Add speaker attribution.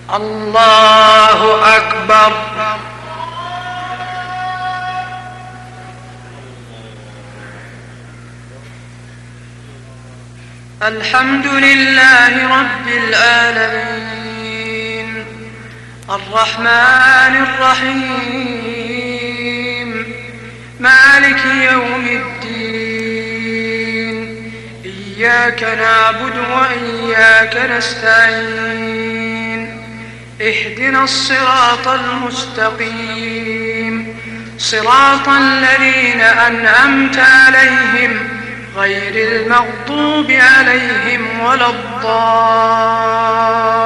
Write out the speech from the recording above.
Speaker 1: الله أكبر. الحمد لله رب العالمين الرحمن الرحيم مالك يوم الدين إياك نعبد وإياك نستعين اهدنا الصراط المستقيم صراط الذين أنعمت عليهم غير المغضوب عليهم ولا الضالين.